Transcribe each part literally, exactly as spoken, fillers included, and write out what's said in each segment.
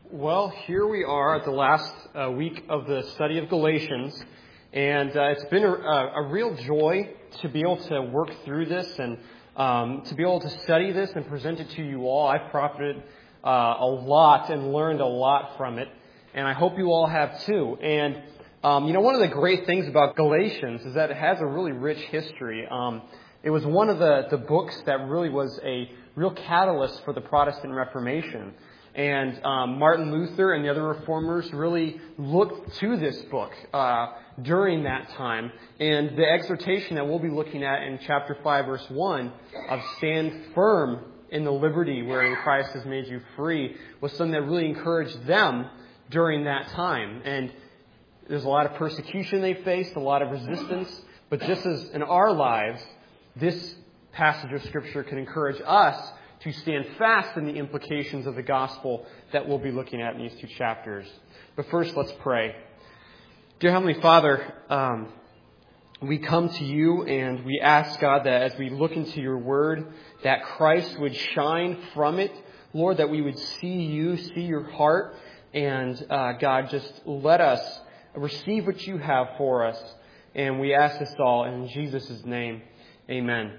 Well, here we are at the last uh, week of the study of Galatians, and uh, it's been a, a real joy to be able to work through this and um, to be able to study this and present it to you all. I've profited uh, a lot and learned a lot from it, and I hope you all have too. And um, you know, one of the great things about Galatians is that it has a really rich history. Um, it was one of the, the books that really was a real catalyst for the Protestant Reformation. And um, Martin Luther and the other reformers really looked to this book uh, during that time. And the exhortation that we'll be looking at in chapter five, verse one, of stand firm in the liberty wherein Christ has made you free, was something that really encouraged them during that time. And there's a lot of persecution they faced, a lot of resistance. But just as in our lives, this passage of Scripture can encourage us to stand fast in the implications of the gospel that we'll be looking at in these two chapters. But first, let's pray. Dear Heavenly Father, um, we come to you and we ask, God, that as we look into your word, that Christ would shine from it. Lord, that we would see you, see your heart, and uh, God, just let us receive what you have for us. And we ask this all in Jesus' name. Amen.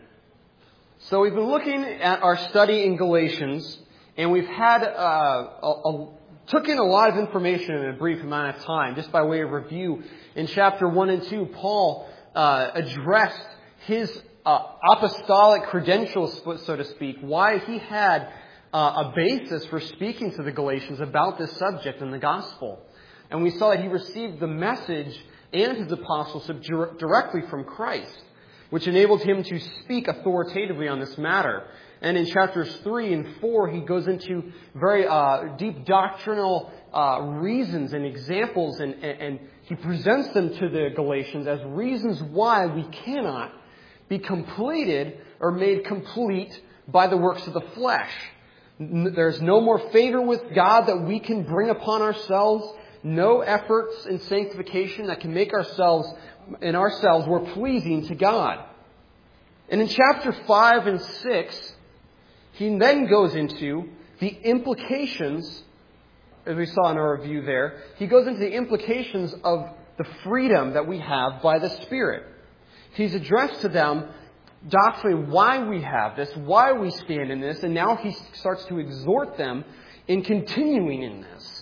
So we've been looking at our study in Galatians, and we've had uh, a, a, took in a lot of information in a brief amount of time. Just by way of review, in chapter one and two, Paul uh, addressed his uh, apostolic credentials, so to speak, why he had uh, a basis for speaking to the Galatians about this subject in the gospel. And we saw that he received the message and his apostleship directly from Christ, which enabled him to speak authoritatively on this matter. And in chapters three and four, he goes into very uh, deep doctrinal uh, reasons and examples, and, and, and he presents them to the Galatians as reasons why we cannot be completed or made complete by the works of the flesh. There's no more favor with God that we can bring upon ourselves, no efforts in sanctification that can make ourselves in ourselves we're pleasing to God. And in chapter five and six, he then goes into the implications, as we saw in our review there, he goes into the implications of the freedom that we have by the Spirit. He's addressed to them doctrinally why we have this, why we stand in this, and now he starts to exhort them in continuing in this.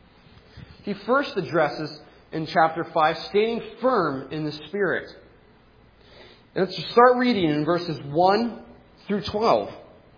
He first addresses in chapter five, standing firm in the Spirit. And let's start reading in verses one through twelve.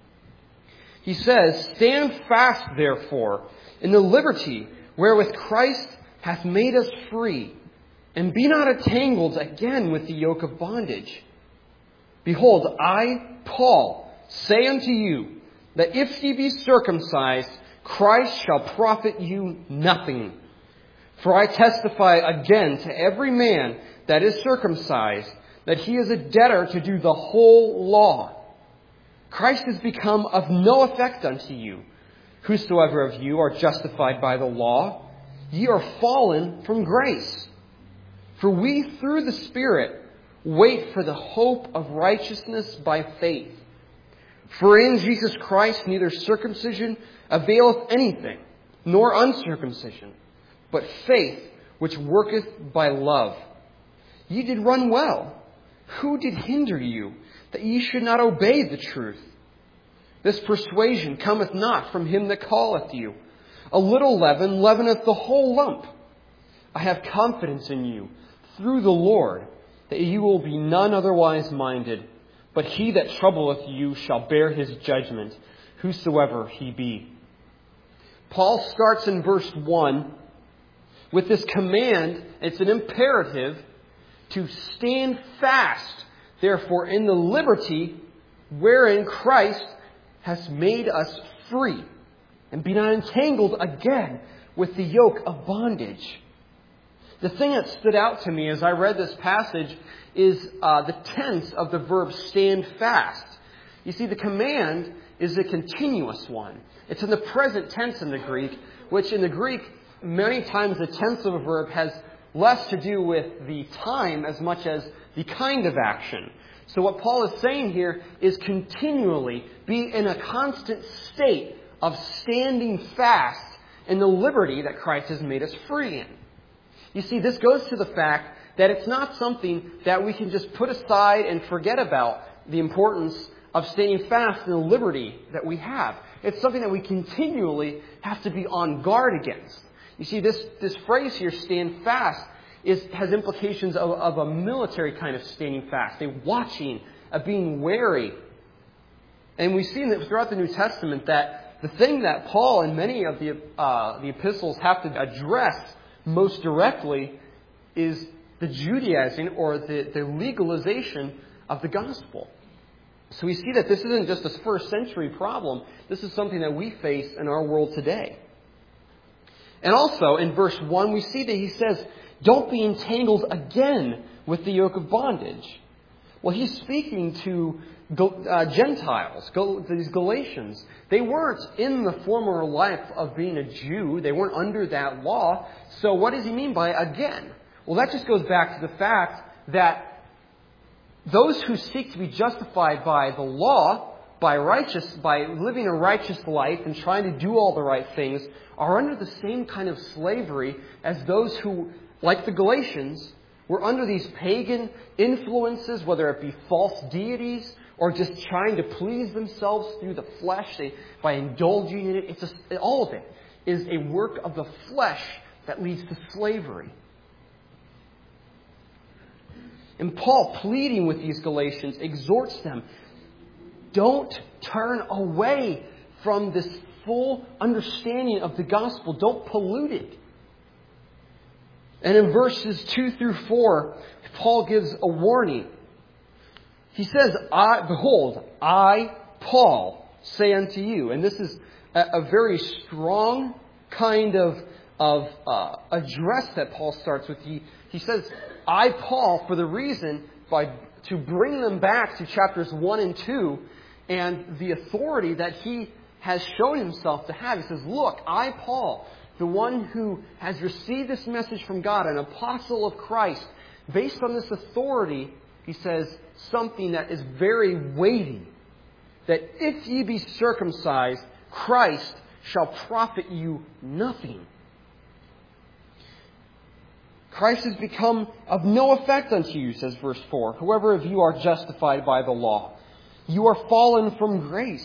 He says, "Stand fast, therefore, in the liberty wherewith Christ hath made us free, and be not entangled again with the yoke of bondage. Behold, I, Paul, say unto you, that if ye be circumcised, Christ shall profit you nothing. For I testify again to every man that is circumcised, that he is a debtor to do the whole law. Christ is become of no effect unto you. Whosoever of you are justified by the law, ye are fallen from grace. For we through the Spirit wait for the hope of righteousness by faith. For in Jesus Christ neither circumcision availeth anything, nor uncircumcision, but faith which worketh by love. Ye did run well. Who did hinder you, that ye should not obey the truth? This persuasion cometh not from him that calleth you. A little leaven leaveneth the whole lump. I have confidence in you, through the Lord, that you will be none otherwise minded, but he that troubleth you shall bear his judgment, whosoever he be." Paul starts in verse one with this command. It's an imperative to stand fast, therefore, in the liberty wherein Christ has made us free, and be not entangled again with the yoke of bondage. The thing that stood out to me as I read this passage is uh, the tense of the verb stand fast. You see, the command is a continuous one. It's in the present tense in the Greek, which in the Greek, many times the tense of a verb has less to do with the time as much as the kind of action. So what Paul is saying here is continually be in a constant state of standing fast and the liberty that Christ has made us free in. You see, this goes to the fact that it's not something that we can just put aside and forget about the importance of staying fast in the liberty that we have. It's something that we continually have to be on guard against. You see, this, this phrase here, stand fast, is, has implications of, of a military kind of standing fast, a watching, a being wary. And we see that throughout the New Testament that the thing that Paul and many of the, uh, the epistles have to address most directly is the Judaizing or the, the legalization of the gospel. So we see that this isn't just a first century problem. This is something that we face in our world today. And also in verse one, we see that he says, don't be entangled again with the yoke of bondage. Well, he's speaking to uh, Gentiles, these Galatians. They weren't in the former life of being a Jew. They weren't under that law. So what does he mean by again? Well, that just goes back to the fact that those who seek to be justified by the law, by righteous, by living a righteous life and trying to do all the right things, are under the same kind of slavery as those who, like the Galatians, were under these pagan influences, whether it be false deities or just trying to please themselves through the flesh they, by indulging in it. It's just, all of it is a work of the flesh that leads to slavery. And Paul, pleading with these Galatians, exhorts them, don't turn away from this full understanding of the gospel. Don't pollute it. And in verses two through four, Paul gives a warning. He says, I, behold, I, Paul, say unto you. And this is a, a very strong kind of, of uh, address that Paul starts with. He, he says, I, Paul, for the reason by to bring them back to chapters one and two and the authority that he has shown himself to have. He says, look, I, Paul, the one who has received this message from God, an apostle of Christ, based on this authority, he says something that is very weighty, that if ye be circumcised, Christ shall profit you nothing. Christ has become of no effect unto you, says verse four. Whoever of you are justified by the law, you are fallen from grace.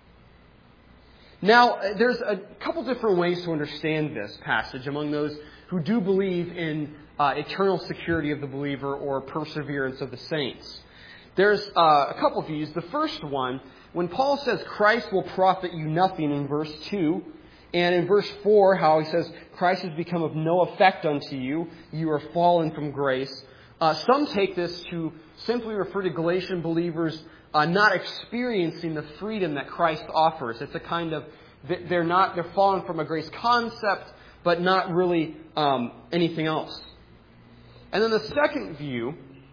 Now, there's a couple different ways to understand this passage among those who do believe in uh, eternal security of the believer or perseverance of the saints. There's uh, a couple views. The first one, when Paul says Christ will profit you nothing in verse two, and in verse four, how he says, Christ has become of no effect unto you, you are fallen from grace. Uh, some take this to simply refer to Galatian believers uh, not experiencing the freedom that Christ offers. It's a kind of, they're not, they're fallen from a grace concept, but not really um, anything else. And then the second view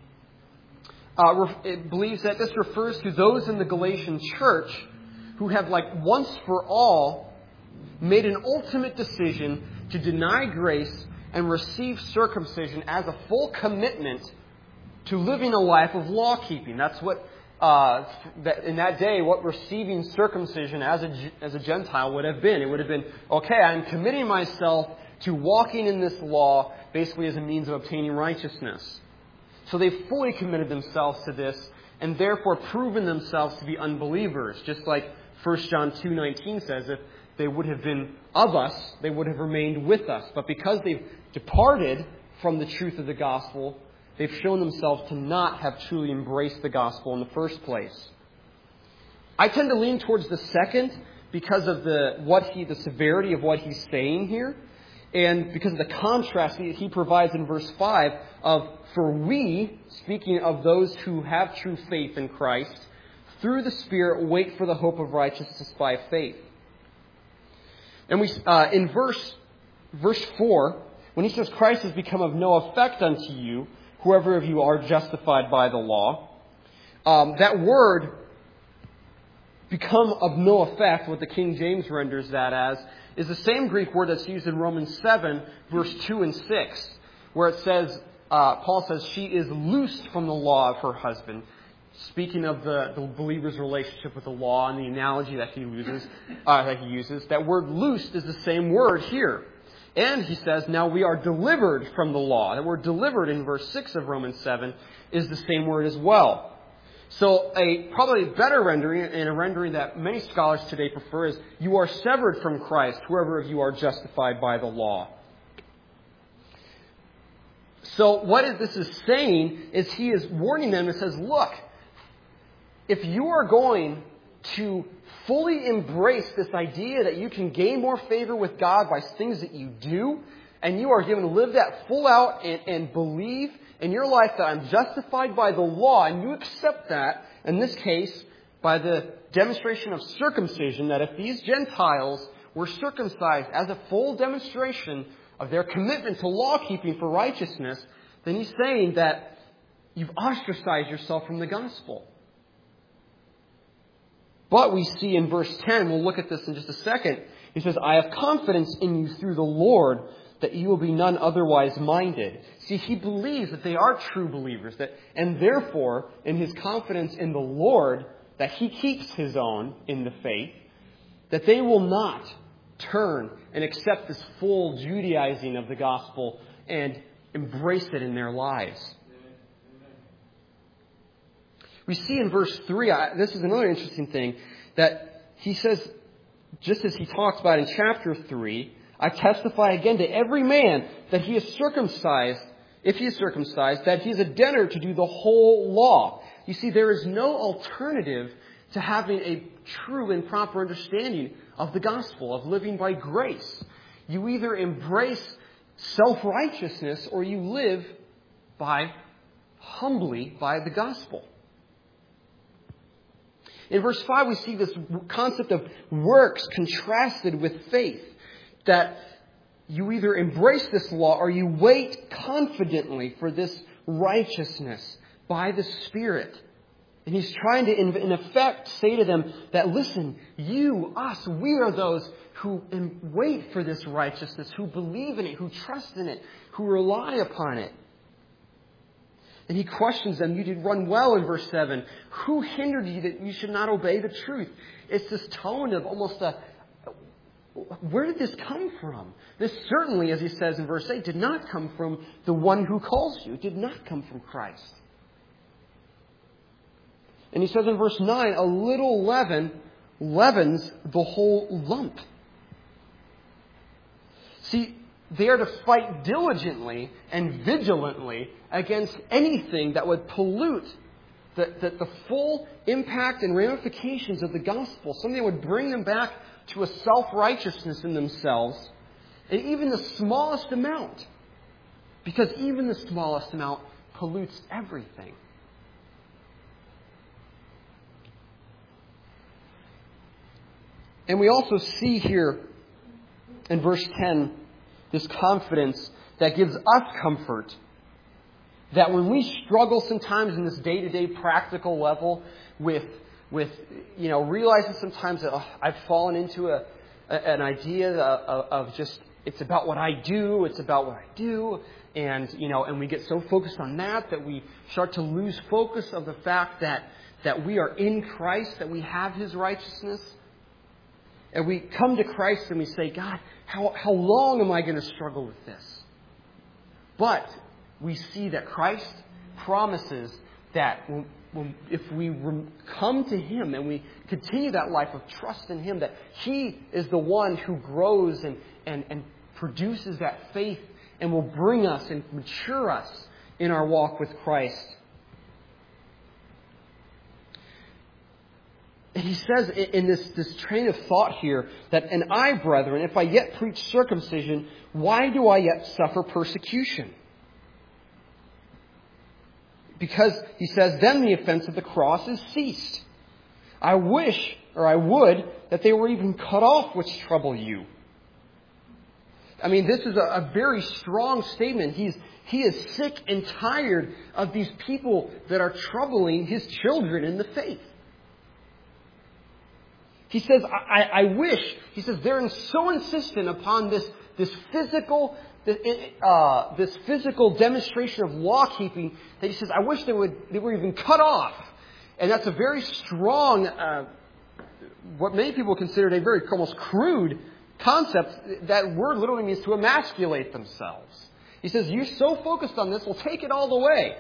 uh, it believes that this refers to those in the Galatian church who have, like, once for all, made an ultimate decision to deny grace and receive circumcision as a full commitment to living a life of law-keeping. That's what, uh, that in that day, what receiving circumcision as a, as a Gentile would have been. It would have been, okay, I'm committing myself to walking in this law basically as a means of obtaining righteousness. So they've fully committed themselves to this and therefore proven themselves to be unbelievers. Just like First John two nineteen says, if they would have been of us, they would have remained with us. But because they've departed from the truth of the gospel, they've shown themselves to not have truly embraced the gospel in the first place. I tend to lean towards the second because of the what he the severity of what he's saying here, and because of the contrast he, he provides in verse five of, for we, speaking of those who have true faith in Christ, through the Spirit wait for the hope of righteousness by faith. And we, uh, in verse, verse four, when he says Christ has become of no effect unto you, whoever of you are justified by the law, um, that word, become of no effect, what the King James renders that as, is the same Greek word that's used in Romans seven, verse two and six, where it says, uh, Paul says, she is loosed from the law of her husband. speaking of the, the believer's relationship with the law and the analogy that he uses, uh, that he uses, that word loosed is the same word here. And he says, now we are delivered from the law. That word delivered in verse six of Romans seven is the same word as well. So a probably a better rendering, and a rendering that many scholars today prefer, is you are severed from Christ, whoever of you are justified by the law. So what this is saying is he is warning them and says, look, if you are going to fully embrace this idea that you can gain more favor with God by things that you do, and you are given to live that full out and, and believe in your life that I'm justified by the law, and you accept that, in this case, by the demonstration of circumcision, that if these Gentiles were circumcised as a full demonstration of their commitment to law-keeping for righteousness, then he's saying that you've ostracized yourself from the gospel. But we see in verse ten, we'll look at this in just a second, he says, I have confidence in you through the Lord that you will be none otherwise minded. See, he believes that they are true believers, that, and therefore, in his confidence in the Lord, that he keeps his own in the faith, that they will not turn and accept this full Judaizing of the gospel and embrace it in their lives. We see in verse three, this is another interesting thing, that he says, just as he talks about in chapter three, I testify again to every man that he is circumcised, if he is circumcised, that he is a debtor to do the whole law. You see, there is no alternative to having a true and proper understanding of the gospel, of living by grace. You either embrace self-righteousness or you live by, humbly, by the gospel. In verse five, we see this concept of works contrasted with faith. That you either embrace this law or you wait confidently for this righteousness by the Spirit. And he's trying to, in effect, say to them that, listen, you, us, we are those who wait for this righteousness, who believe in it, who trust in it, who rely upon it. And he questions them. You did run well in verse seven. Who hindered you that you should not obey the truth? It's this tone of almost a, where did this come from? This certainly, as he says in verse eight, did not come from the one who calls you. It did not come from Christ. And he says in verse nine, a little leaven leavens the whole lump. See, they are to fight diligently and vigilantly against anything that would pollute the, the, the full impact and ramifications of the gospel. Something that would bring them back to a self-righteousness in themselves, and even the smallest amount. Because even the smallest amount pollutes everything. And we also see here in verse ten this confidence that gives us comfort that when we struggle sometimes in this day-to-day practical level with, with you know, realizing sometimes that oh, I've fallen into a, a an idea of, of just, it's about what I do, it's about what I do, and, you know, and we get so focused on that that we start to lose focus of the fact that, that we are in Christ, that we have His righteousness. And we come to Christ and we say, God, how, how long am I going to struggle with this? But we see that Christ promises that when, when, if we rem- come to Him and we continue that life of trust in Him, that He is the one who grows and, and, and produces that faith and will bring us and mature us in our walk with Christ. And he says in this, this train of thought here that, and I, brethren, if I yet preach circumcision, why do I yet suffer persecution? Because, he says, then the offense of the cross is ceased. I wish, or I would, that they were even cut off which trouble you. I mean, this is a, a very strong statement. He's, he is sick and tired of these people that are troubling his children in the faith. He says, I, I wish, he says, they're so insistent upon this, this physical, uh, this physical demonstration of law keeping that he says, I wish they would, they were even cut off And that's a very strong, uh, what many people consider a very almost crude concept. That word literally means to emasculate themselves. He says, you're so focused on this, well, take it all the way.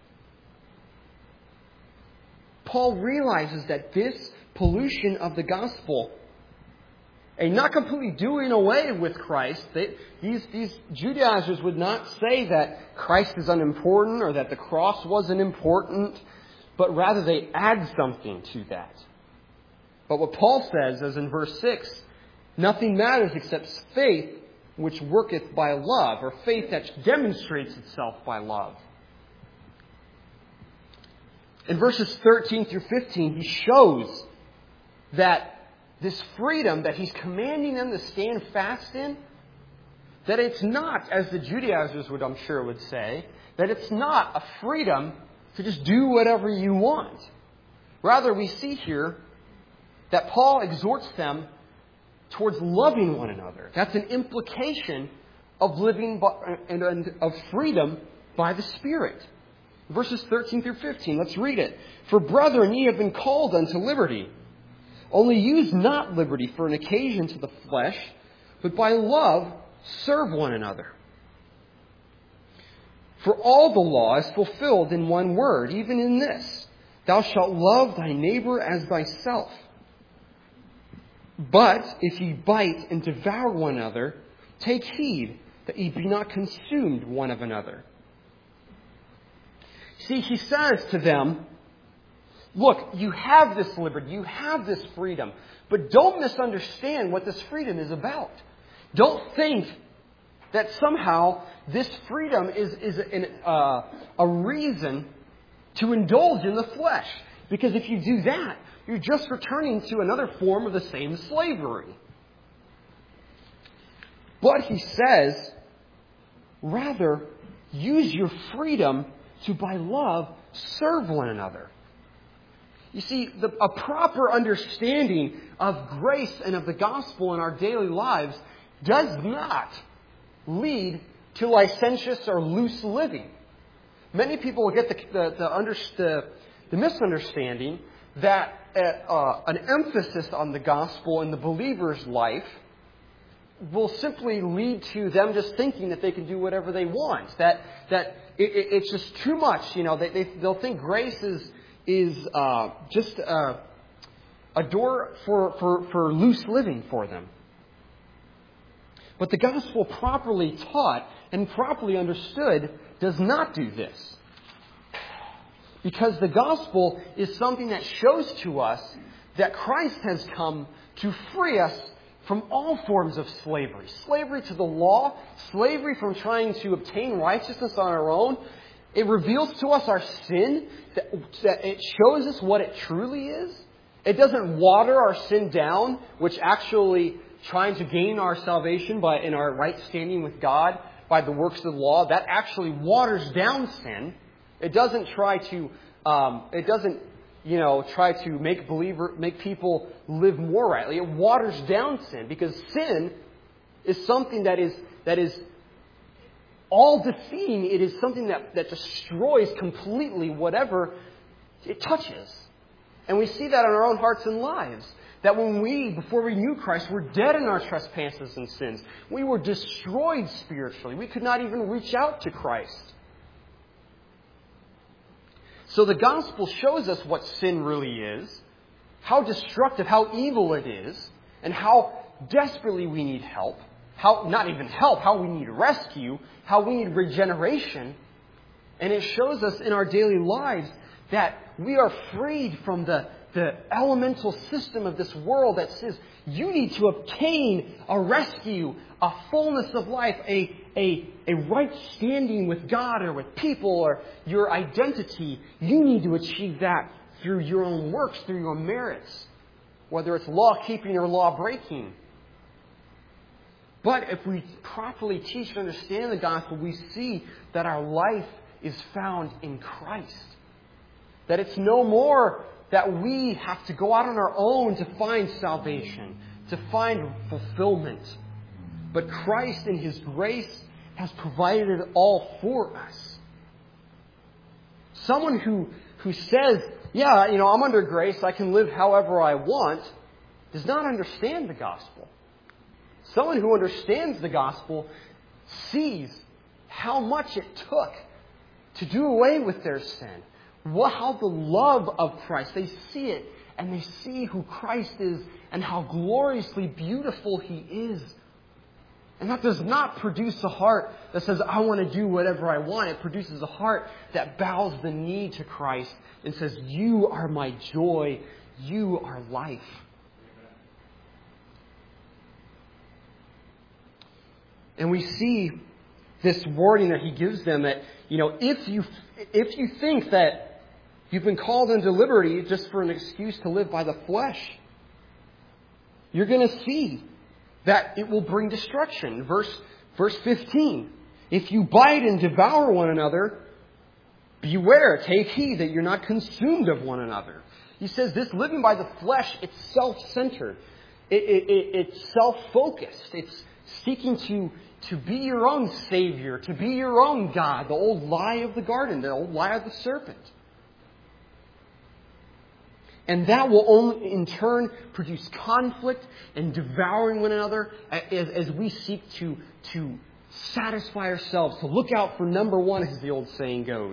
Paul realizes that this pollution of the gospel, and not completely doing away with Christ, they, these, these Judaizers would not say that Christ is unimportant or that the cross wasn't important, but rather they add something to that. But what Paul says is in verse six, nothing matters except faith which worketh by love, or faith that demonstrates itself by love. In verses thirteen through fifteen, he shows that this freedom that he's commanding them to stand fast in, that it's not, as the Judaizers would, I'm sure, would say, that it's not a freedom to just do whatever you want. Rather, we see here that Paul exhorts them towards loving one another. That's an implication of living by, and, and of freedom by the Spirit. Verses thirteen through fifteen, let's read it. For brethren, ye have been called unto liberty. Only use not liberty for an occasion to the flesh, but by love serve one another. For all the law is fulfilled in one word, even in this: thou shalt love thy neighbor as thyself. But if ye bite and devour one another, take heed that ye be not consumed one of another. See, he says to them, look, you have this liberty, you have this freedom, but don't misunderstand what this freedom is about. Don't think that somehow this freedom is, is an, uh, a reason to indulge in the flesh. Because if you do that, you're just returning to another form of the same slavery. But he says, rather, use your freedom to, by love, serve one another. You see, the, a proper understanding of grace and of the gospel in our daily lives does not lead to licentious or loose living. Many people will get the, the, the, under, the, the misunderstanding that uh, an emphasis on the gospel in the believer's life will simply lead to them just thinking that they can do whatever they want. That that it, it, it's just too much. You know, they, they they'll think grace is is uh, just a, a door for, for for loose living for them. But the gospel, properly taught and properly understood, does not do this. Because the gospel is something that shows to us that Christ has come to free us from all forms of slavery. Slavery to the law, slavery from trying to obtain righteousness on our own. It reveals to us our sin, that, that it shows us what it truly is. It doesn't water our sin down, which actually trying to gain our salvation by in our right standing with God by the works of the law. That actually waters down sin. It doesn't try to, um, it doesn't, you know, try to make believer, make people live more rightly. It waters down sin, because sin is something that is that is all defeating. It is something that, that destroys completely whatever it touches. And we see that in our own hearts and lives. That when we, before we knew Christ, were dead in our trespasses and sins. We were destroyed spiritually. We could not even reach out to Christ. So the gospel shows us what sin really is, how destructive, how evil it is, and how desperately we need help. How, not even help, how we need rescue, how we need regeneration. And it shows us in our daily lives that we are freed from the, the elemental system of this world that says you need to obtain a rescue, a fullness of life, a, a, a right standing with God or with people or your identity. You need to achieve that through your own works, through your merits, whether it's law-keeping or law-breaking. But if we properly teach and understand the gospel, we see that our life is found in Christ. That it's no more that we have to go out on our own to find salvation, to find fulfillment. But Christ in His grace has provided it all for us. Someone who, who says yeah, you know, I'm under grace, I can live however I want, does not understand the gospel. Someone who understands the gospel sees how much it took to do away with their sin. What, how the love of Christ, they see it and they see who Christ is and how gloriously beautiful He is. And that does not produce a heart that says, I want to do whatever I want. It produces a heart that bows the knee to Christ and says, you are my joy. You are life. And we see this warning that He gives them that, you know, if you if you think that you've been called into liberty just for an excuse to live by the flesh, you're going to see that it will bring destruction. Verse, verse fifteen. If you bite and devour one another, beware, take heed that you're not consumed of one another. He says this living by the flesh, it's self-centered. It, it, it, it's self-focused. It's seeking to, to be your own Savior, to be your own God. The old lie of the garden, the old lie of the serpent. And that will only, in turn, produce conflict and devouring one another as, as we seek to, to satisfy ourselves, to look out for number one, as the old saying goes.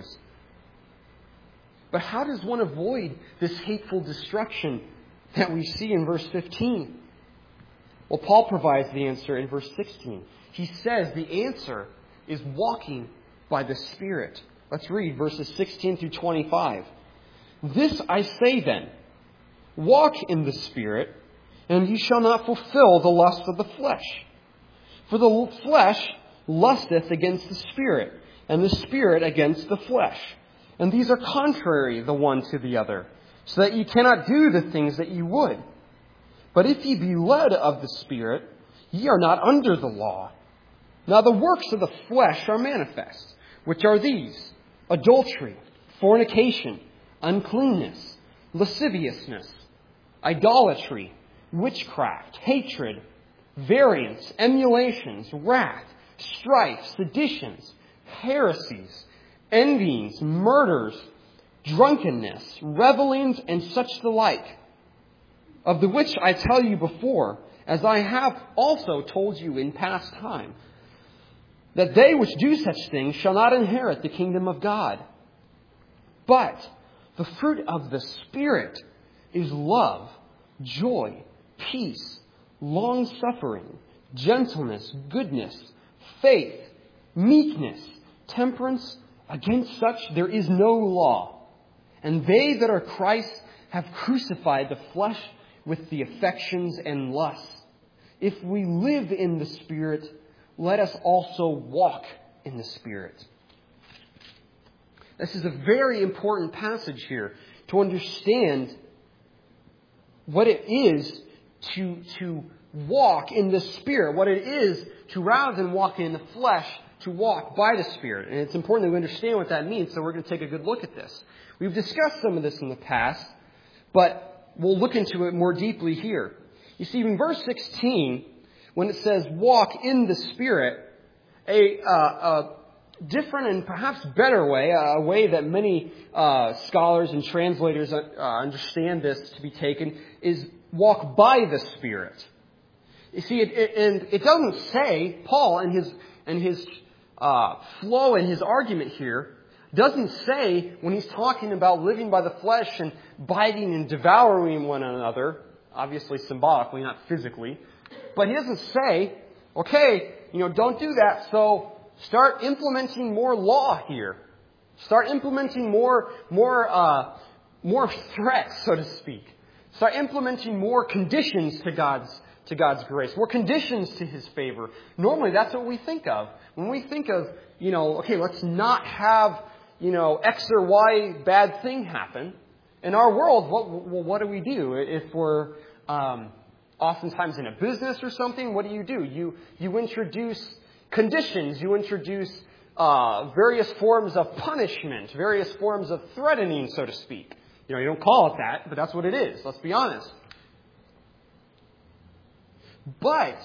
But how does one avoid this hateful destruction that we see in verse fifteen? Well, Paul provides the answer in verse sixteen. He says the answer is walking by the Spirit. Let's read verses sixteen through twenty-five. This I say then, walk in the Spirit, and ye shall not fulfill the lust of the flesh. For the flesh lusteth against the Spirit, and the Spirit against the flesh. And these are contrary the one to the other, so that ye cannot do the things that ye would. But if ye be led of the Spirit, ye are not under the law. Now the works of the flesh are manifest, which are these: adultery, fornication, uncleanness, lasciviousness, idolatry, witchcraft, hatred, variance, emulations, wrath, strife, seditions, heresies, envyings, murders, drunkenness, revellings, and such the like, of the which I tell you before, as I have also told you in past time, that they which do such things shall not inherit the kingdom of God. But the fruit of the Spirit is love, joy, peace, long-suffering, gentleness, goodness, faith, meekness, temperance. Against such there is no law. And they that are Christ have crucified the flesh with the affections and lusts. If we live in the Spirit, let us also walk in the Spirit. This is a very important passage here to understand what it is to, to walk in the Spirit, what it is to, rather than walk in the flesh, to walk by the Spirit. And it's important that we understand what that means, so we're going to take a good look at this. We've discussed some of this in the past, but we'll look into it more deeply here. You see, in verse sixteen, when it says walk in the Spirit, a, uh, a different and perhaps better way, a way that many uh, scholars and translators uh, understand this to be taken, is walk by the Spirit. You see, it, it, and it doesn't say, Paul in his, in his uh, flow and his argument here, doesn't say when he's talking about living by the flesh and biting and devouring one another, obviously symbolically, not physically, but he doesn't say, okay, you know, don't do that, so start implementing more law here. Start implementing more, more, uh, more threats, so to speak. Start implementing more conditions to God's, to God's grace, more conditions to His favor. Normally, that's what we think of. When we think of, you know, okay, let's not have, you know, X or Y bad thing happen. In our world, what, well, what do we do? If we're, um, oftentimes in a business or something, what do you do? You, you introduce conditions, you introduce uh, various forms of punishment, various forms of threatening, so to speak. You know, you don't call it that, but that's what it is. Let's be honest. But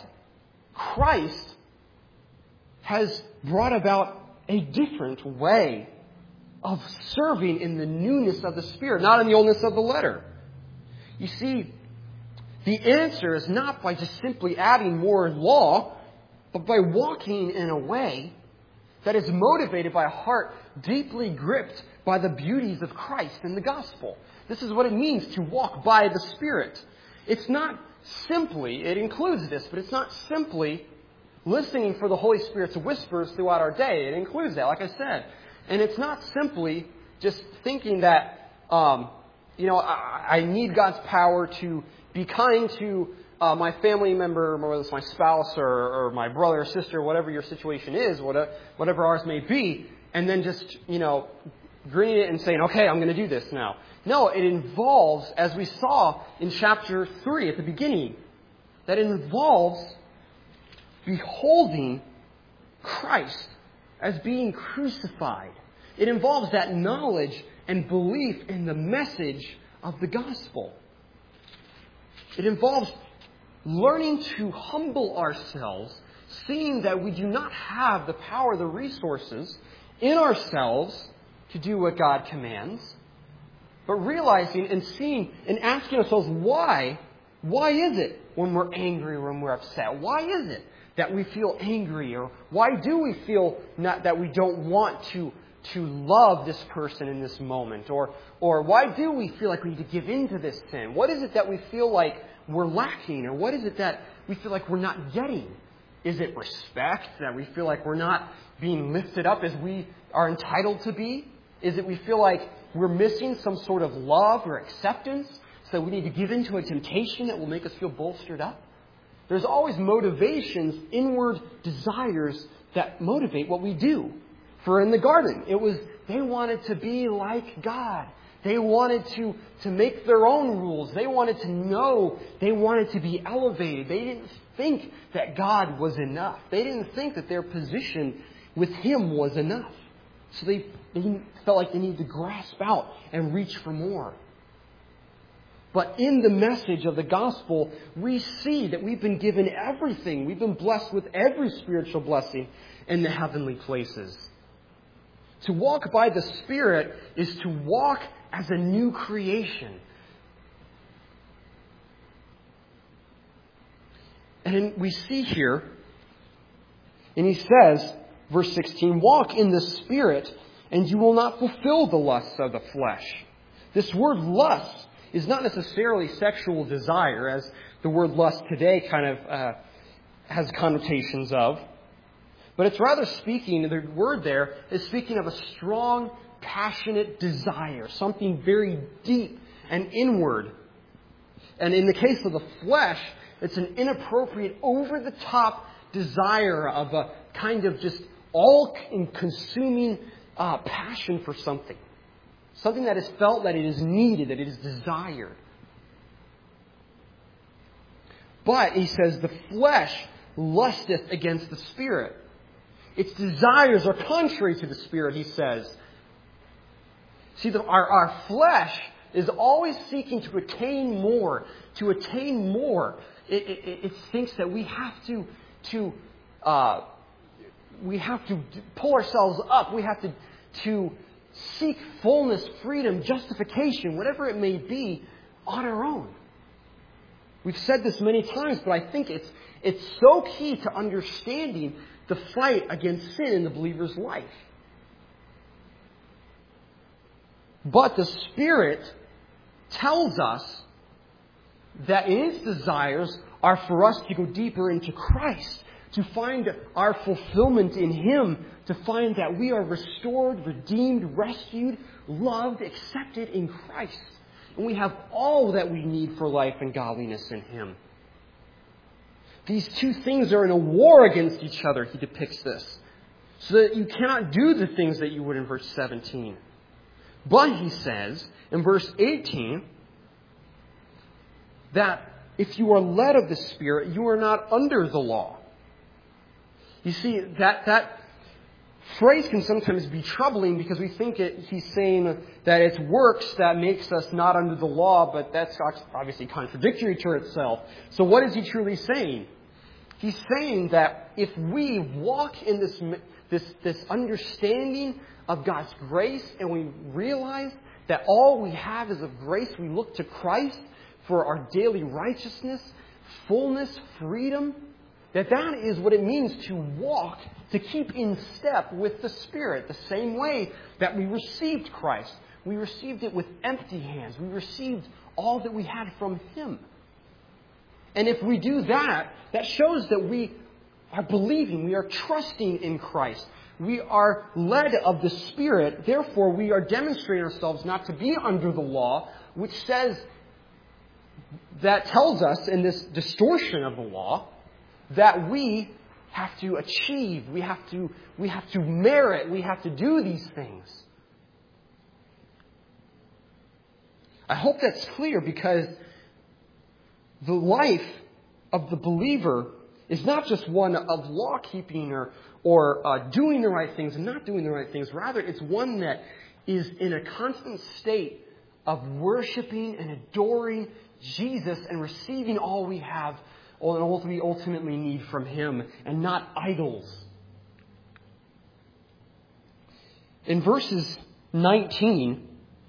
Christ has brought about a different way of serving in the newness of the Spirit, not in the oldness of the letter. You see, the answer is not by just simply adding more law, but by walking in a way that is motivated by a heart deeply gripped by the beauties of Christ and the gospel. This is what it means to walk by the Spirit. It's not simply, it includes this, but it's not simply listening for the Holy Spirit's whispers throughout our day. It includes that, like I said. And it's not simply just thinking that, um, you know, I, I need God's power to be kind to uh, my family member, whether it's my spouse or, or my brother or sister, whatever your situation is, whatever ours may be, and then just, you know, grinning it and saying, okay, I'm going to do this now. No, it involves, as we saw in chapter three at the beginning, that it involves beholding Christ as being crucified. It involves that knowledge and belief in the message of the gospel. It involves learning to humble ourselves, seeing that we do not have the power, the resources in ourselves to do what God commands, but realizing and seeing and asking ourselves why. Why is it when we're angry or when we're upset? Why is it that we feel angry? Or why do we feel not that we don't want to, to love this person in this moment? Or, or why do we feel like we need to give in to this sin? What is it that we feel like we're lacking? Or what is it that we feel like we're not getting? Is it respect, that we feel like we're not being lifted up as we are entitled to be? Is it we feel like we're missing some sort of love or acceptance, so we need to give in to a temptation that will make us feel bolstered up? There's always motivations, inward desires that motivate what we do. For in the garden, it was they wanted to be like God. They wanted to, to make their own rules. They wanted to know. They wanted to be elevated. They didn't think that God was enough. They didn't think that their position with Him was enough. So they, they felt like they needed to grasp out and reach for more. But in the message of the gospel, we see that we've been given everything. We've been blessed with every spiritual blessing in the heavenly places. To walk by the Spirit is to walk as a new creation. And we see here, and he says, verse sixteen, walk in the Spirit, and you will not fulfill the lusts of the flesh. This word lust is not necessarily sexual desire, as the word lust today kind of uh, has connotations of. But it's rather speaking, the word there is speaking of a strong, passionate desire, something very deep and inward. And in the case of the flesh, it's an inappropriate, over-the-top desire of a kind of just all-consuming uh, passion for something. Something that is felt, that it is needed, that it is desired. But, he says, the flesh lusteth against the Spirit. Its desires are contrary to the Spirit, he says. See, the, our, our flesh is always seeking to attain more. To attain more. It, it, it thinks that we have to, to uh, we have to pull ourselves up. We have to, to seek fullness, freedom, justification, whatever it may be, on our own. We've said this many times, but I think it's it's so key to understanding the fight against sin in the believer's life. But the Spirit tells us that His desires are for us to go deeper into Christ, to find our fulfillment in Him, to find that we are restored, redeemed, rescued, loved, accepted in Christ. And we have all that we need for life and godliness in Him. These two things are in a war against each other, he depicts this. So that you cannot do the things that you would in verse seventeen. But he says in verse eighteen that if you are led of the Spirit, you are not under the law. You see, that, that phrase can sometimes be troubling because we think it, he's saying that it's works that makes us not under the law, but that's obviously contradictory to itself. So what is he truly saying? He's saying that if we walk in this, this, this understanding of God's grace and we realize that all we have is of grace, we look to Christ for our daily righteousness, fullness, freedom, that that is what it means to walk, to keep in step with the Spirit, the same way that we received Christ. We received it with empty hands. We received all that we had from Him. And if we do that, that shows that we are believing, we are trusting in Christ. We are led of the Spirit. Therefore, we are demonstrating ourselves not to be under the law, which says, that tells us in this distortion of the law, that we have to achieve, we have to, we have to merit, we have to do these things. I hope that's clear, because the life of the believer is not just one of law-keeping or, or uh, doing the right things and not doing the right things. Rather, it's one that is in a constant state of worshiping and adoring Jesus and receiving all we have and all we ultimately need from Him, and not idols. In verses nineteen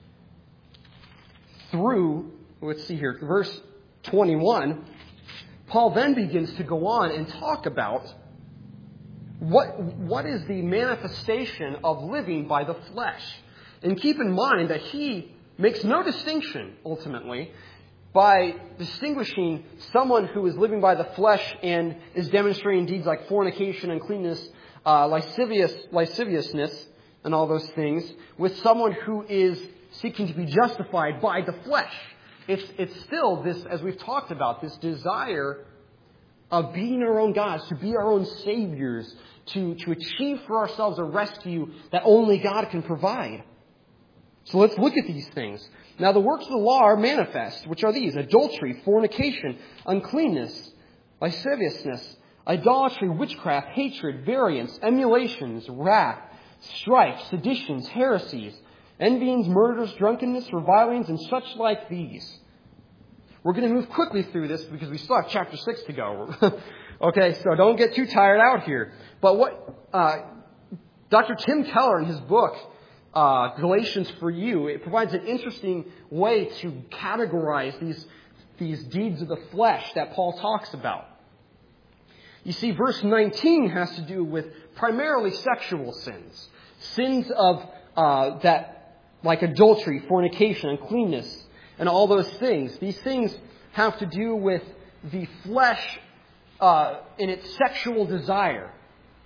through, let's see here, verse twenty-one, Paul then begins to go on and talk about what, what is the manifestation of living by the flesh. And keep in mind that he makes no distinction, ultimately, by distinguishing someone who is living by the flesh and is demonstrating deeds like fornication, uncleanness, uh, lascivious, lasciviousness, and all those things, with someone who is seeking to be justified by the flesh. It's, it's still this, as we've talked about, this desire of being our own gods, to be our own saviors, to, to achieve for ourselves a rescue that only God can provide. So let's look at these things. Now, the works of the law are manifest, which are these: adultery, fornication, uncleanness, lasciviousness, idolatry, witchcraft, hatred, variance, emulations, wrath, strife, seditions, heresies, envyings, murders, drunkenness, revilings, and such like these. We're going to move quickly through this because we still have chapter six to go. Okay, so don't get too tired out here. But what uh, Doctor Tim Keller in his book, uh, Galatians for You, it provides an interesting way to categorize these, these deeds of the flesh that Paul talks about. You see, verse nineteen has to do with primarily sexual sins. Sins of uh, that, like adultery, fornication, uncleanness, and all those things. These things have to do with the flesh uh, in its sexual desire.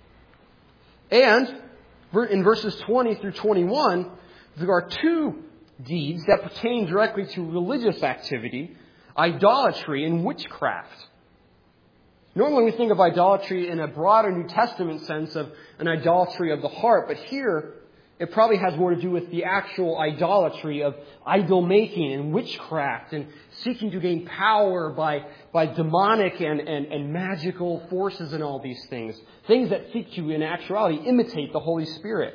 And in verses twenty through twenty-one, there are two deeds that pertain directly to religious activity: idolatry and witchcraft. Normally we think of idolatry in a broader New Testament sense of an idolatry of the heart, but here it probably has more to do with the actual idolatry of idol making and witchcraft and seeking to gain power by, by demonic and, and, and magical forces and all these things. Things that seek to, in actuality, imitate the Holy Spirit.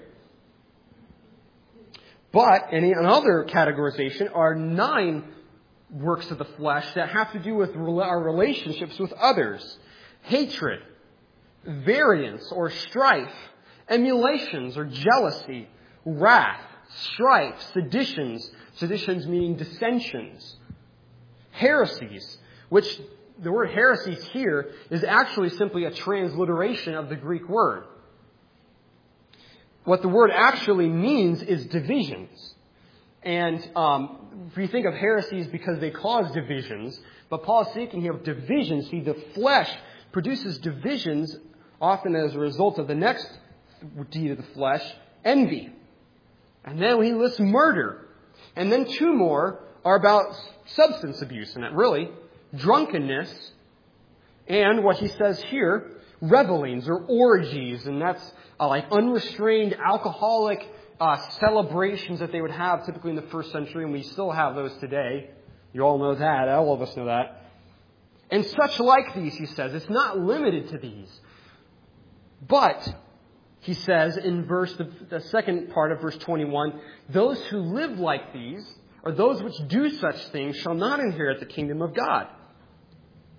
But, in another categorization, are nine works of the flesh that have to do with our relationships with others: hatred, variance or strife, emulations or jealousy, wrath, strife, seditions, seditions meaning dissensions, heresies, which the word heresies here is actually simply a transliteration of the Greek word. What the word actually means is divisions. And um, if you think of heresies because they cause divisions, but Paul is speaking here of divisions. See, the flesh produces divisions often as a result of the next deed of the flesh, envy. And then he lists murder. And then two more are about substance abuse, and that really, drunkenness, and what he says here, revelings or orgies, and that's uh, like unrestrained alcoholic uh, celebrations that they would have typically in the first century, and we still have those today. You all know that. All of us know that. And such like these, he says. It's not limited to these. But, he says in verse the, the second part of verse twenty-one, those who live like these, or those which do such things, shall not inherit the kingdom of God.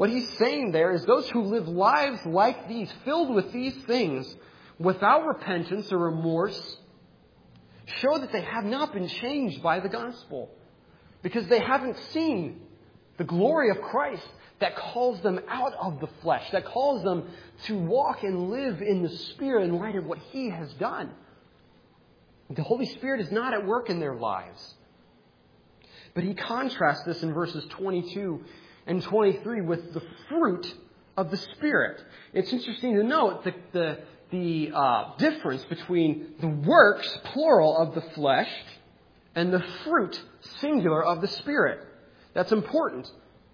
What he's saying there is those who live lives like these, filled with these things, without repentance or remorse, show that they have not been changed by the gospel. Because they haven't seen the glory of Christ that calls them out of the flesh, that calls them to walk and live in the Spirit in light of what He has done. The Holy Spirit is not at work in their lives. But he contrasts this in verses twenty-two and twenty-three with the fruit of the Spirit. It's interesting to note the, the, the uh, difference between the works, plural, of the flesh and the fruit, singular, of the Spirit. That's important.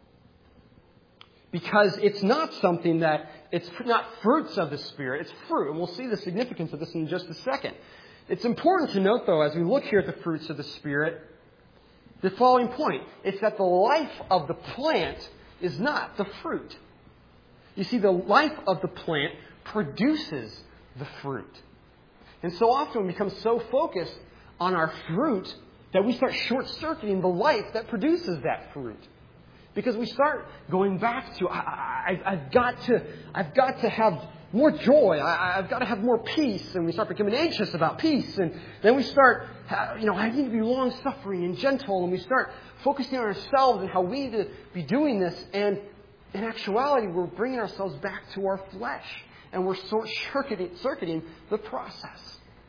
Because it's not something that, it's not fruits of the Spirit, it's fruit. And we'll see the significance of this in just a second. It's important to note, though, as we look here at the fruits of the Spirit, the following point. It's that the life of the plant is not the fruit. You see, the life of the plant produces the fruit. And so often we become so focused on our fruit that we start short-circuiting the life that produces that fruit. Because we start going back to, I, I, I've got to, I've got to have more joy. I, I've got to have more peace. And we start becoming anxious about peace. And then we start, you know, I need to be long-suffering and gentle. And we start focusing on ourselves and how we need to be doing this. And in actuality, we're bringing ourselves back to our flesh. And we're short-circuiting circuiting the process.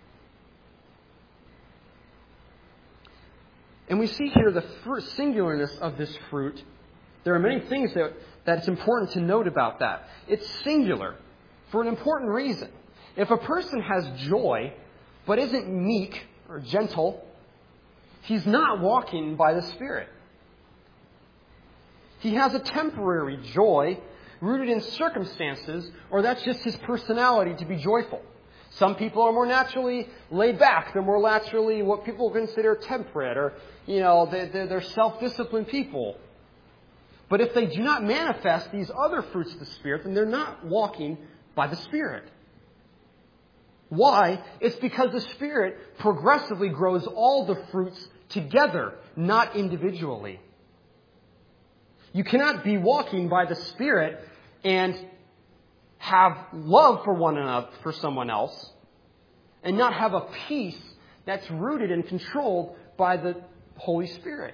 And we see here the fruit, singularness of this fruit. There are many things that, that it's important to note about that. It's singular for an important reason. If a person has joy, but isn't meek or gentle, he's not walking by the Spirit. He has a temporary joy rooted in circumstances, or that's just his personality to be joyful. Some people are more naturally laid back. They're more naturally what people consider temperate, or, you know, they're, they're self-disciplined people. But if they do not manifest these other fruits of the Spirit, then they're not walking by the Spirit. Why? It's because the Spirit progressively grows all the fruits together, not individually. You cannot be walking by the Spirit and have love for one another, for someone else, and not have a peace that's rooted and controlled by the Holy Spirit.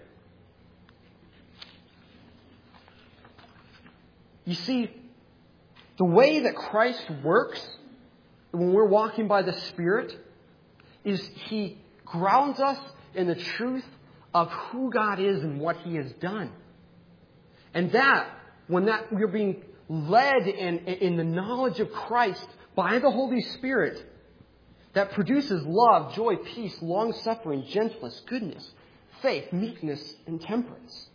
You see, the way that Christ works when we're walking by the Spirit is He grounds us in the truth of who God is and what He has done. And that, when that we're being led in, in the knowledge of Christ by the Holy Spirit, that produces love, joy, peace, long-suffering, gentleness, goodness, faith, meekness, and temperance.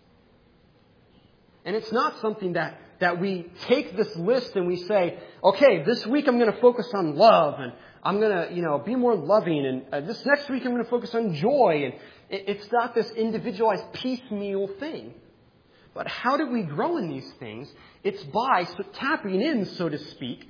And it's not something that, that we take this list and we say, okay, this week I'm going to focus on love, and I'm going to, you know, be more loving, and uh, this next week I'm going to focus on joy. And it, it's not this individualized piecemeal thing. But how do we grow in these things? It's by tapping in, so to speak,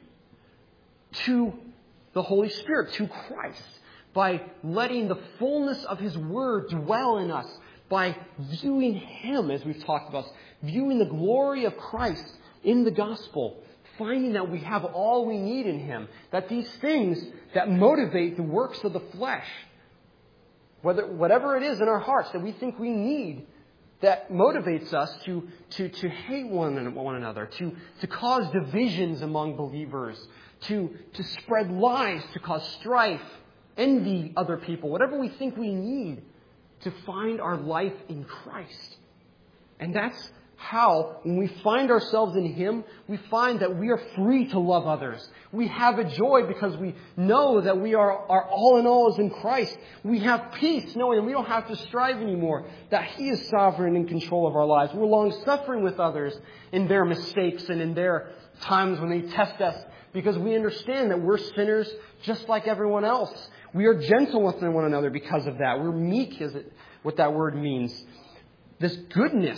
to the Holy Spirit, to Christ. By letting the fullness of His Word dwell in us. By viewing Him, as we've talked about, viewing the glory of Christ in the gospel. Finding that we have all we need in Him. That these things that motivate the works of the flesh, whether whatever it is in our hearts that we think we need, that motivates us to, to, to hate one, one another, to, to cause divisions among believers, to, to spread lies, to cause strife, envy other people, whatever we think we need to find our life in Christ. And that's how, when we find ourselves in Him, we find that we are free to love others. We have a joy because we know that we are, our all in all is in Christ. We have peace knowing that we don't have to strive anymore, that He is sovereign in control of our lives. We're long-suffering with others in their mistakes and in their times when they test us, because we understand that we're sinners just like everyone else. We are gentle with one another because of that. We're meek, is it what that word means. This goodness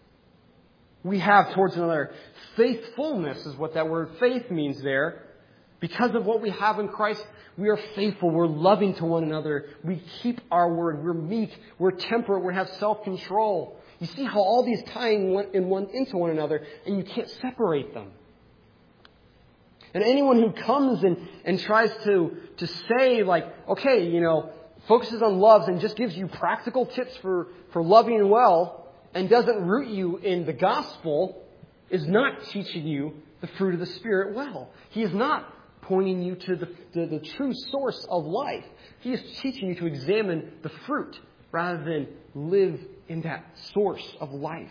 we have towards another. Faithfulness is what that word faith means there. Because of what we have in Christ, we are faithful. We're loving to one another. We keep our word. We're meek. We're temperate. We have self-control. You see how all these tying one, in one, into one another, and you can't separate them. And anyone who comes and, and tries to, to say, like, okay, you know, focuses on loves and just gives you practical tips for, for loving well and doesn't root you in the gospel is not teaching you the fruit of the Spirit well. He is not pointing you to the, the, the true source of life. He is teaching you to examine the fruit rather than live in that source of life.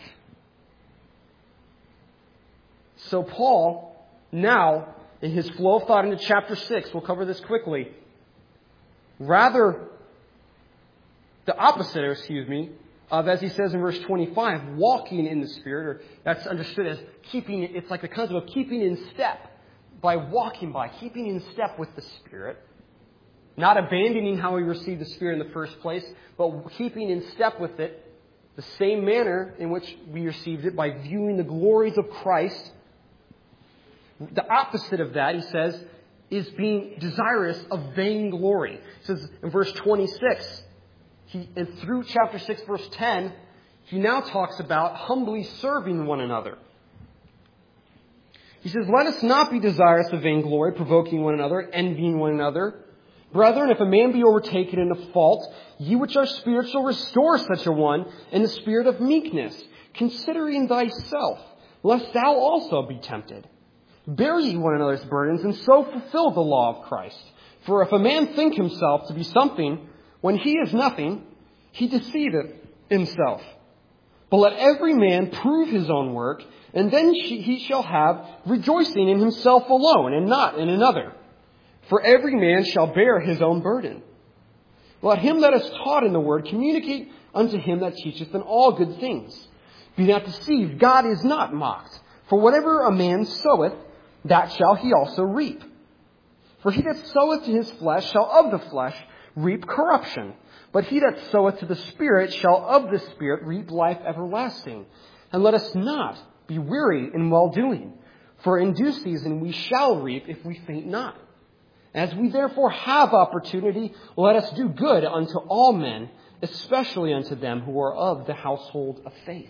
So Paul, now, in his flow of thought into chapter six, we'll cover this quickly, rather, the opposite, excuse me, of, as he says in verse twenty-five, walking in the Spirit, or that's understood as keeping, it's like the concept of keeping in step by walking by, keeping in step with the Spirit. Not abandoning how we received the Spirit in the first place, but keeping in step with it, the same manner in which we received it by viewing the glories of Christ. The opposite of that, he says, is being desirous of vainglory. He says in verse twenty-six, he, and through chapter six, verse ten, he now talks about humbly serving one another. He says, let us not be desirous of vainglory, provoking one another, envying one another. Brethren, if a man be overtaken in a fault, ye which are spiritual, restore such a one in the spirit of meekness, considering thyself, lest thou also be tempted. Bear ye one another's burdens, and so fulfill the law of Christ. For if a man think himself to be something, when he is nothing, he deceiveth himself. But let every man prove his own work, and then he shall have rejoicing in himself alone, and not in another. For every man shall bear his own burden. Let him that is taught in the word communicate unto him that teacheth in all good things. Be not deceived, God is not mocked. For whatever a man soweth, that shall he also reap. For he that soweth to his flesh shall of the flesh reap corruption. But he that soweth to the Spirit shall of the Spirit reap life everlasting. And let us not be weary in well-doing. For in due season we shall reap if we faint not. As we therefore have opportunity, let us do good unto all men, especially unto them who are of the household of faith.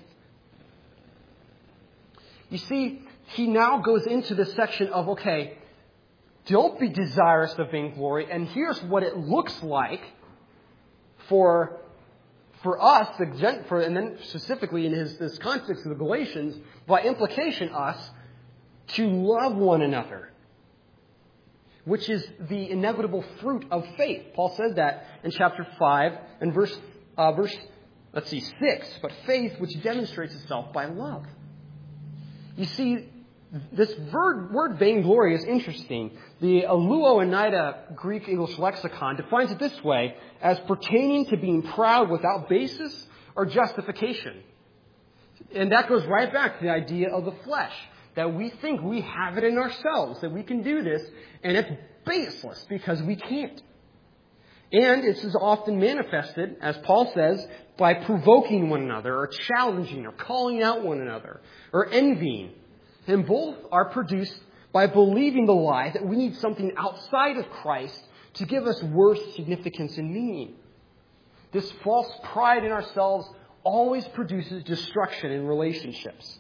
You see, he now goes into this section of, okay, don't be desirous of vainglory, and here's what it looks like for, for us, the, for, and then specifically in his, this context of the Galatians, by implication us, to love one another, which is the inevitable fruit of faith. Paul says that in chapter five and verse, uh, verse, let's see, six. But faith which demonstrates itself by love. You see, this word, word vainglory is interesting. The Aluo-Oneida Greek English lexicon defines it this way, as pertaining to being proud without basis or justification. And that goes right back to the idea of the flesh. That we think we have it in ourselves, that we can do this, and it's baseless because we can't. And this is often manifested, as Paul says, by provoking one another, or challenging, or calling out one another, or envying. And both are produced by believing the lie that we need something outside of Christ to give us worth, significance, and meaning. This false pride in ourselves always produces destruction in relationships.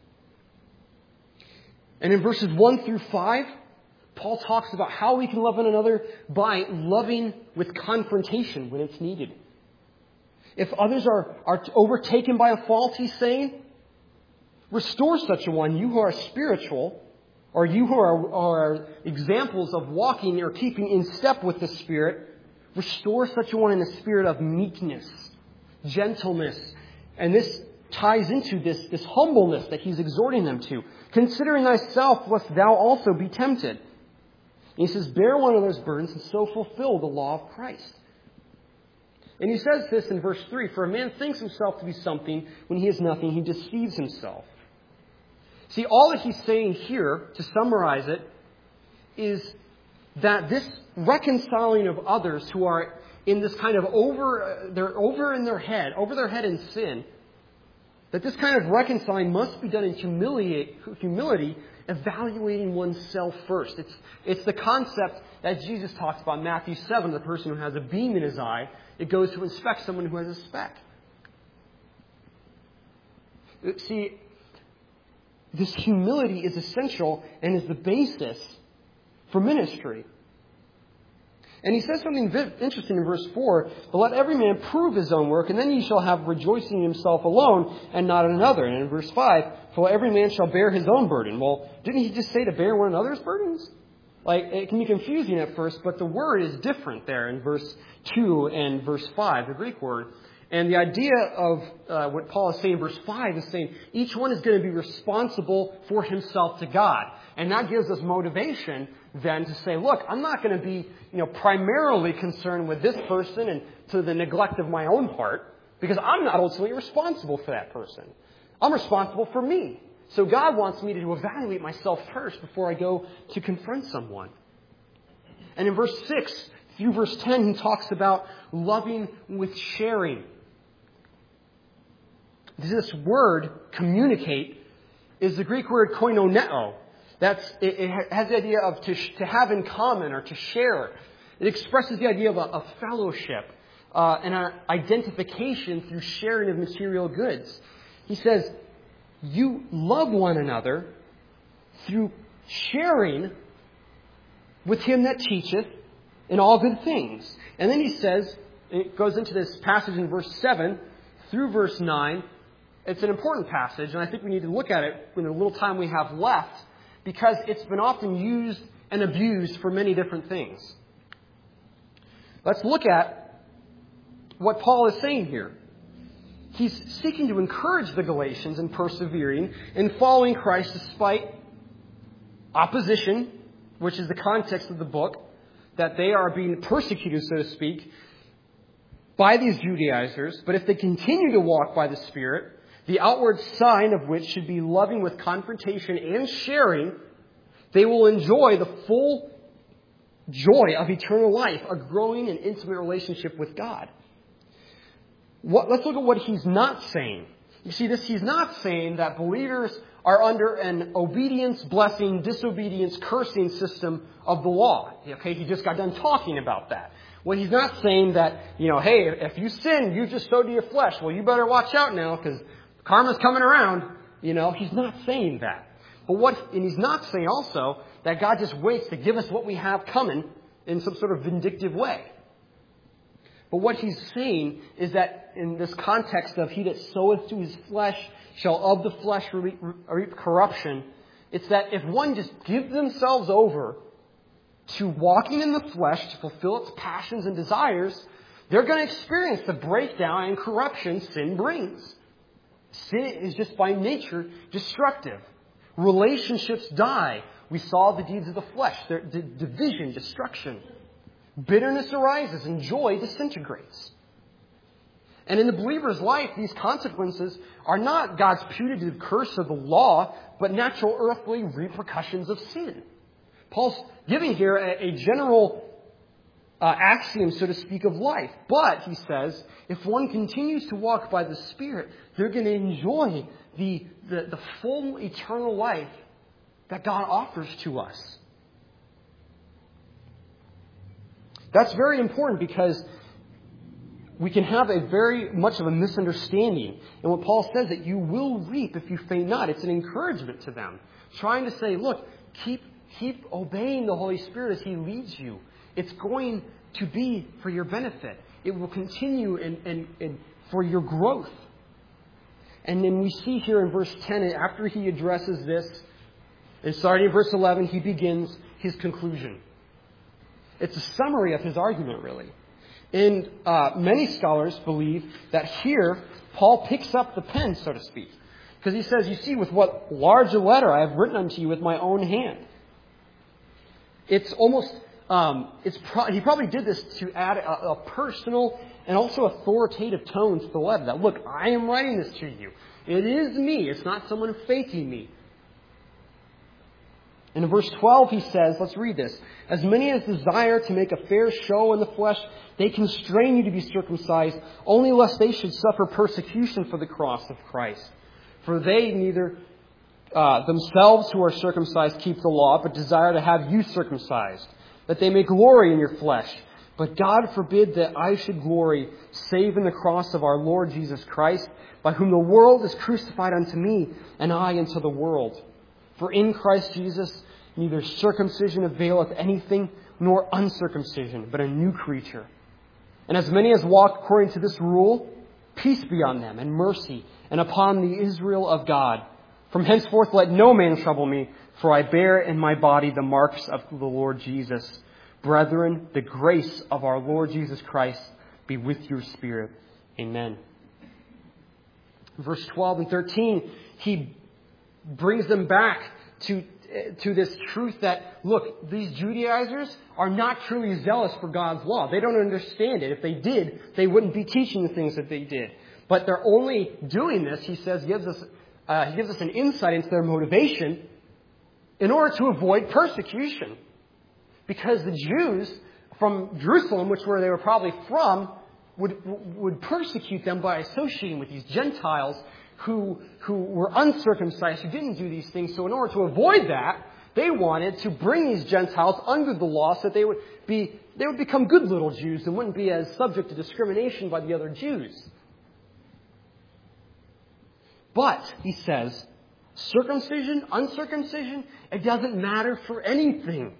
And in verses one through five, Paul talks about how we can love one another by loving with confrontation when it's needed. If others are, are overtaken by a fault, he's saying, restore such a one, you who are spiritual, or you who are, are examples of walking or keeping in step with the Spirit, restore such a one in a spirit of meekness, gentleness. And this ties into this, this humbleness that he's exhorting them to. Considering thyself, lest thou also be tempted. And he says, bear one another's burdens and so fulfill the law of Christ. And he says this in verse three, for a man thinks himself to be something when he is nothing, he deceives himself. See, all that he's saying here, to summarize it, is that this reconciling of others who are in this kind of over, they're over in their head, over their head in sin, that this kind of reconciling must be done in humility evaluating oneself first. It's, it's the concept that Jesus talks about in Matthew seven, the person who has a beam in his eye, it goes to inspect someone who has a speck. See, this humility is essential and is the basis for ministry. And he says something interesting in verse four, but let every man prove his own work, and then he shall have rejoicing in himself alone and not in another. And in verse five, for every man shall bear his own burden. Well, didn't he just say to bear one another's burdens? Like, it can be confusing at first, but the word is different there in verse two and verse five, the Greek word. And the idea of uh, what Paul is saying in verse five is saying each one is going to be responsible for himself to God. And that gives us motivation then to say, look, I'm not going to be, you know, primarily concerned with this person and to the neglect of my own heart, because I'm not ultimately responsible for that person. I'm responsible for me. So God wants me to evaluate myself first before I go to confront someone. And in verse six through verse ten, he talks about loving with sharing. This word, communicate, is the Greek word koinoneo. That's, it, it has the idea of to, to have in common or to share. It expresses the idea of a, a fellowship uh, and an identification through sharing of material goods. He says, you love one another through sharing with him that teacheth in all good things. And then he says, it goes into this passage in verse seven through verse nine. It's an important passage, and I think we need to look at it in the little time we have left, because it's been often used and abused for many different things. Let's look at what Paul is saying here. He's seeking to encourage the Galatians in persevering in following Christ despite opposition, which is the context of the book, that they are being persecuted, so to speak, by these Judaizers. But if they continue to walk by the Spirit, the outward sign of which should be loving with confrontation and sharing, they will enjoy the full joy of eternal life, a growing and intimate relationship with God. What, let's look at what he's not saying. You see, this he's not saying that believers are under an obedience, blessing, disobedience, cursing system of the law. Okay, he just got done talking about that. Well, he's not saying that, you know, hey, if you sin, you just sow to your flesh. Well, you better watch out now because karma's coming around. You know, he's not saying that. But what, and he's not saying also that God just waits to give us what we have coming in some sort of vindictive way. But what he's saying is that in this context of he that soweth to his flesh shall of the flesh reap, reap corruption, it's that if one just gives themselves over to walking in the flesh to fulfill its passions and desires, they're going to experience the breakdown and corruption sin brings. Sin is just by nature destructive. Relationships die. We saw the deeds of the flesh. They're d- division, destruction. Bitterness arises and joy disintegrates. And in the believer's life, these consequences are not God's punitive curse of the law, but natural earthly repercussions of sin. Paul's giving here a, a general uh, axiom, so to speak, of life. But, he says, if one continues to walk by the Spirit, they're going to enjoy the, the, the full eternal life that God offers to us. That's very important because we can have a very much of a misunderstanding. And what Paul says that you will reap if you faint not. It's an encouragement to them. Trying to say, look, keep keep obeying the Holy Spirit as He leads you. It's going to be for your benefit. It will continue and and, and for your growth. And then we see here in verse ten, after he addresses this, and starting in verse eleven, he begins his conclusion. It's a summary of his argument, really. And uh, many scholars believe that here, Paul picks up the pen, so to speak. Because he says, you see, with what large a letter I have written unto you with my own hand. It's almost, um, it's pro- he probably did this to add a, a personal and also authoritative tone to the letter. That, look, I am writing this to you. It is me. It's not someone faking me. And in verse twelve, he says, let's read this. As many as desire to make a fair show in the flesh, they constrain you to be circumcised, only lest they should suffer persecution for the cross of Christ. For they neither uh, themselves who are circumcised keep the law, but desire to have you circumcised, that they may glory in your flesh. But God forbid that I should glory, save in the cross of our Lord Jesus Christ, by whom the world is crucified unto me, and I unto the world. For in Christ Jesus neither circumcision availeth anything, nor uncircumcision, but a new creature. And as many as walk according to this rule, peace be on them, and mercy, and upon the Israel of God. From henceforth let no man trouble me, for I bear in my body the marks of the Lord Jesus. Brethren, the grace of our Lord Jesus Christ be with your spirit. Amen. Verse twelve and thirteen, he brings them back to, to this truth that, look, these Judaizers are not truly zealous for God's law. They don't understand it. If they did, they wouldn't be teaching the things that they did. But they're only doing this, he says, gives us, uh, he gives us an insight into their motivation in order to avoid persecution. Because the Jews from Jerusalem, which where they were probably from, would would persecute them by associating with these Gentiles who who were uncircumcised, who didn't do these things. So in order to avoid that, they wanted to bring these Gentiles under the law so that they would be they would become good little Jews and wouldn't be as subject to discrimination by the other Jews. But, he says, circumcision, uncircumcision, it doesn't matter for anything.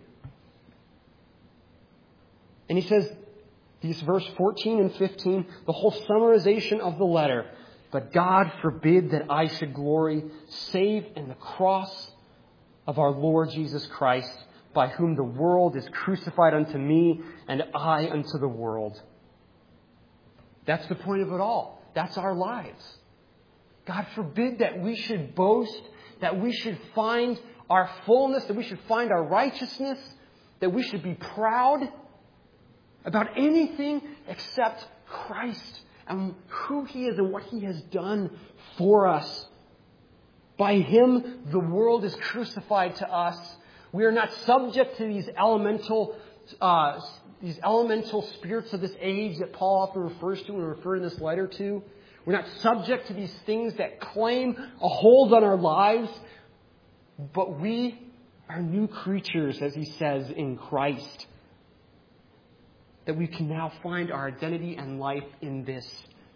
And he says, these verse fourteen and fifteen, the whole summarization of the letter. But God forbid that I should glory, save in the cross of our Lord Jesus Christ, by whom the world is crucified unto me, and I unto the world. That's the point of it all. That's our lives. God forbid that we should boast, that we should find our fullness, that we should find our righteousness, that we should be proud about anything except Christ and who He is and what He has done for us. By Him, the world is crucified to us. We are not subject to these elemental, uh, these elemental spirits of this age that Paul often refers to and refer in this letter to. We're not subject to these things that claim a hold on our lives, but we are new creatures, as he says, in Christ. That we can now find our identity and life in this.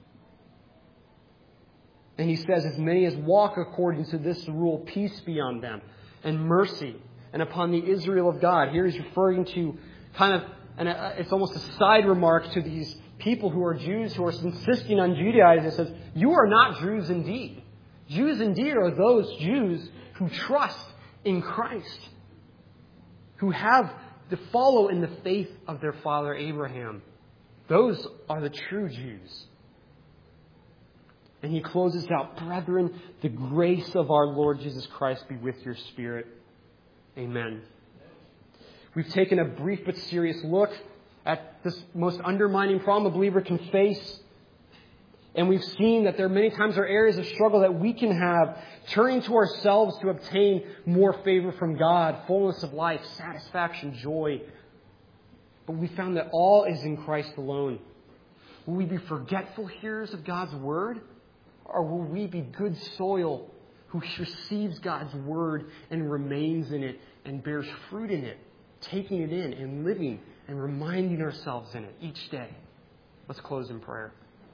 And he says, as many as walk according to this rule, peace be on them, and mercy, and upon the Israel of God. Here he's referring to kind of, and it's almost a side remark to these people who are Jews who are insisting on Judaizing. It says, you are not Jews indeed. Jews indeed are those Jews who trust in Christ, who have to follow in the faith of their father Abraham. Those are the true Jews. And he closes out, brethren, the grace of our Lord Jesus Christ be with your spirit. Amen. We've taken a brief but serious look at this most undermining problem a believer can face. And we've seen that there many times are areas of struggle that we can have, turning to ourselves to obtain more favor from God, fullness of life, satisfaction, joy. But we found that all is in Christ alone. Will we be forgetful hearers of God's word? Or will we be good soil who receives God's word and remains in it and bears fruit in it, taking it in and living and reminding ourselves in it each day? Let's close in prayer.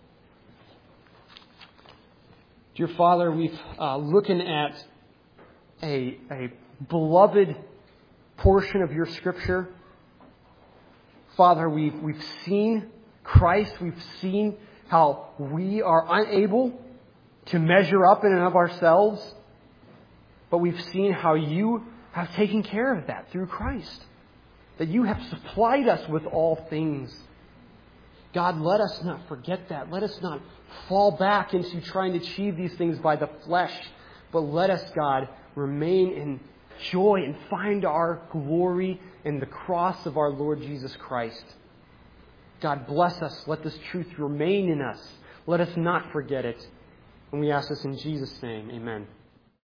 Dear Father, we've uh, looking at a, a beloved portion of your Scripture. Father, we've, we've seen Christ. We've seen how we are unable to measure up in and of ourselves. But we've seen how you have taken care of that through Christ. That you have supplied us with all things. God, let us not forget that. Let us not fall back into trying to achieve these things by the flesh. But let us, God, remain in joy and find our glory in the cross of our Lord Jesus Christ. God, bless us. Let this truth remain in us. Let us not forget it. And we ask this in Jesus' name. Amen.